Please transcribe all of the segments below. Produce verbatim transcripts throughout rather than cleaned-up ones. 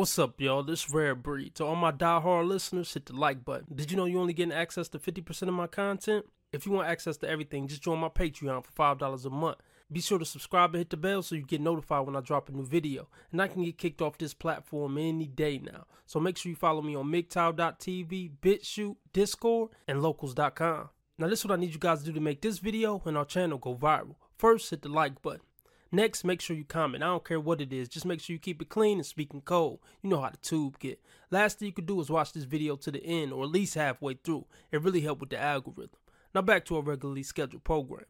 What's up, y'all? This Rare Breed. To all my diehard listeners, hit the like button. Did you know you only getting access to fifty percent of my content? If you want access to everything, just join my Patreon for five dollars a month. Be sure to subscribe and hit the bell so you get notified when I drop a new video. And I can get kicked off this platform any day now. So make sure you follow me on M G T O W dot T V, BitChute, Discord, and Locals dot com. Now this is what I need you guys to do to make this video and our channel go viral. First, hit the like button. Next, make sure you comment. I don't care what it is. Just make sure you keep it clean and speaking cold. You know how the tube get. Last thing you could do is watch this video to the end or at least halfway through. It really helped with the algorithm. Now back to our regularly scheduled programming.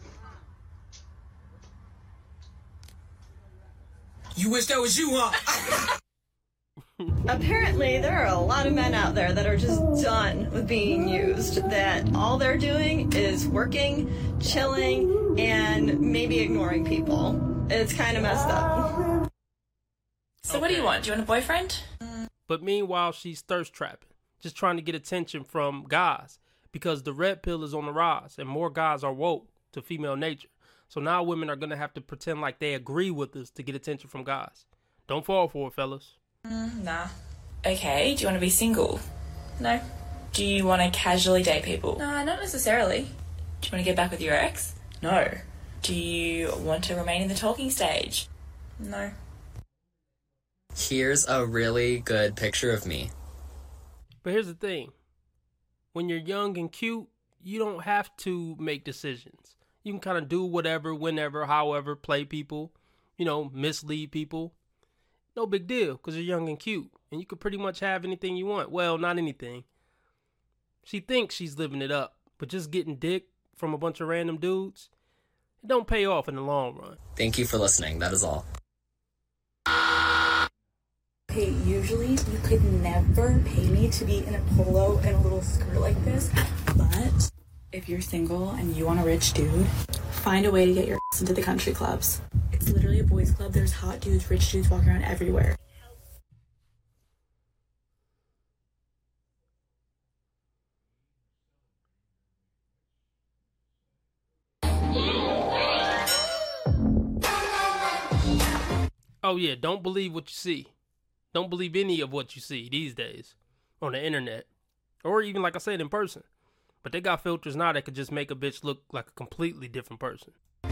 You wish that was you, huh? Apparently, there are a lot of men out there that are just done with being used, that all they're doing is working, chilling, and maybe ignoring people. It's kind of messed up. So what do you want? Do you want a boyfriend? But meanwhile, she's thirst trapping, just trying to get attention from guys, because the red pill is on the rise and more guys are woke to female nature. So now women are going to have to pretend like they agree with us to get attention from guys. Don't fall for it, fellas. Mm, nah. Okay, do you want to be single? No. Do you want to casually date people? Nah, not necessarily. Do you want to get back with your ex? No. Do you want to remain in the talking stage? No. Here's a really good picture of me. But here's the thing. When you're young and cute, you don't have to make decisions. You can kind of do whatever, whenever, however, play people, you know, mislead people. No big deal, because you're young and cute, and you can pretty much have anything you want. Well, not anything. She thinks she's living it up, but just getting dick from a bunch of random dudes, it don't pay off in the long run. Thank you for listening. That is all. Hey, usually you could never pay me to be in a polo and a little skirt like this, but if you're single and you want a rich dude, find a way to get your ass into the country clubs. It's literally a boys club. There's hot dudes, rich dudes walking around everywhere. Oh yeah, don't believe what you see. Don't believe any of what you see these days on the internet, or even, like I said, in person. But they got filters now that could just make a bitch look like a completely different person.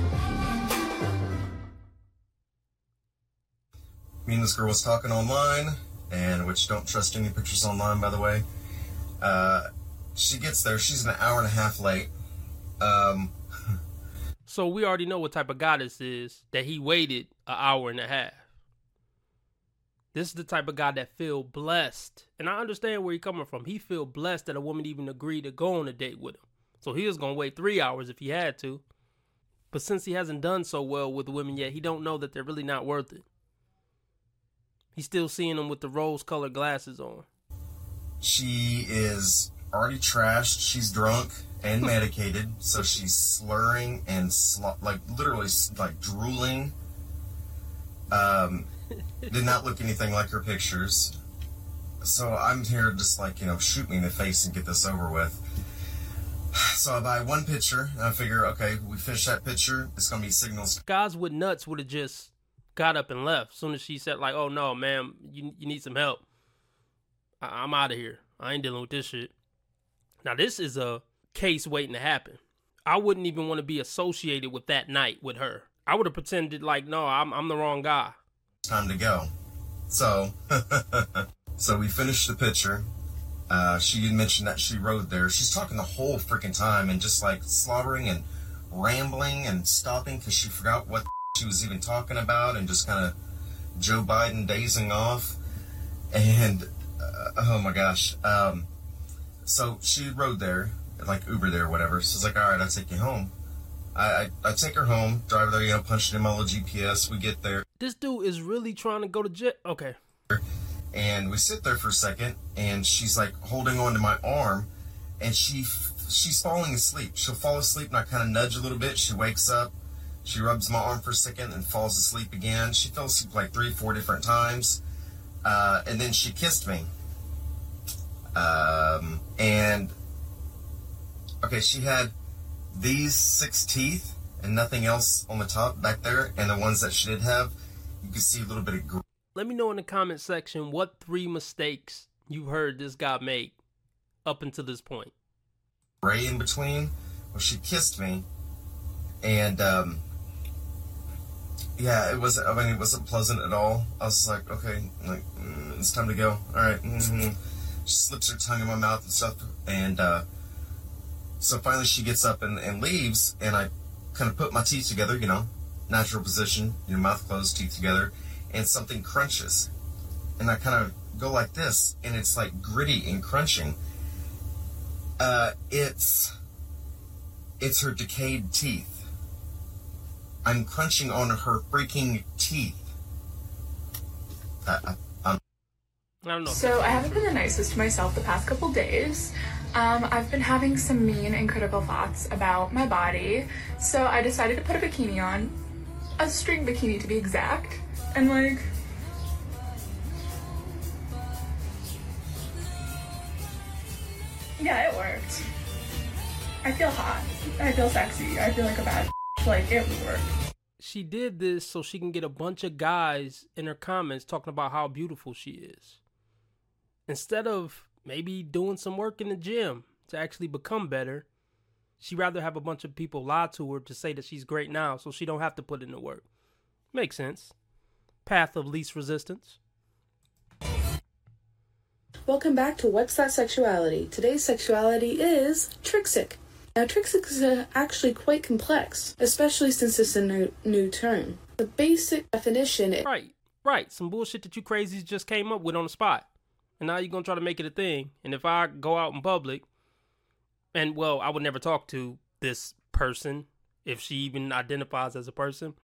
Me and this girl was talking online, and which don't trust any pictures online, by the way. Uh, she gets there. She's an hour and a half late. Um, so we already know what type of guy this is, that he waited an hour and a half. This is the type of guy that feel blessed. And I understand where he's coming from. He feel blessed that a woman even agreed to go on a date with him. So he was going to wait three hours if he had to. But since he hasn't done so well with women yet, he don't know that they're really not worth it. He's still seeing them with the rose-colored glasses on. She is already trashed. She's drunk and medicated. So she's slurring and sl- like literally like drooling. Um... Did not look anything like her pictures. So I'm here just like, you know, shoot me in the face and get this over with. So I buy one picture and I figure, okay, we finish that picture. It's going to be signals. Guys with nuts would have just got up and left. As soon as she said like, oh no, ma'am, you, you need some help. I- I'm out of here. I ain't dealing with this shit. Now this is a case waiting to happen. I wouldn't even want to be associated with that night with her. I would have pretended like, no, I'm I'm the wrong guy. Time to go. So, so we finished the picture. Uh, she had mentioned that she rode there. She's talking the whole freaking time and just like slobbering and rambling and stopping because she forgot what she was even talking about and just kind of Joe Biden dazing off. And, uh, oh my gosh. Um, so she rode there, like Uber there or whatever. So it's like, all right, I'll take you home. I, I, I take her home, drive there, you know, punch it in my little G P S. We get there. This dude is really trying to go to jail. Okay. And we sit there for a second, and she's like holding on to my arm, and she she's falling asleep. She'll fall asleep, and I kind of nudge a little bit. She wakes up, she rubs my arm for a second, and falls asleep again. She fell asleep like three, four different times, uh, and then she kissed me. Um, and okay, she had these six teeth and nothing else on the top back there, and the ones that she did have, you could see a little bit of gr- Let me know in the comment section what three mistakes you've heard this guy make up until this point. Right in between, well, she kissed me, and um, yeah, it was. I mean, it wasn't pleasant at all. I was like, okay, like mm, it's time to go. All right. Mm-hmm. She slips her tongue in my mouth and stuff, and uh, so finally she gets up and, and leaves, and I kind of put my teeth together, you know, natural position, your mouth closed, teeth together, and something crunches, and I kind of go like this, and it's like gritty and crunching. Uh, it's it's her decayed teeth. I'm crunching on her freaking teeth. I, I, I'm I don't know. So I haven't been the nicest to myself the past couple days. Um, I've been having some mean and critical thoughts about my body. So I decided to put a bikini on, a string bikini to be exact, and like, yeah, it worked. I feel hot. I feel sexy. I feel like a bad like it would work. She did this so she can get a bunch of guys in her comments talking about how beautiful she is. Instead of maybe doing some work in the gym to actually become better, she'd rather have a bunch of people lie to her to say that she's great now so she don't have to put in the work. Makes sense. Path of least resistance. Welcome back to What's That Sexuality? Today's sexuality is Trixic. Now, Trixic is uh, actually quite complex, especially since it's a new, new term. The basic definition is... Right, right. Some bullshit that you crazies just came up with on the spot. And now you're going to try to make it a thing. And if I go out in public, and, well, I would never talk to this person if she even identifies as a person.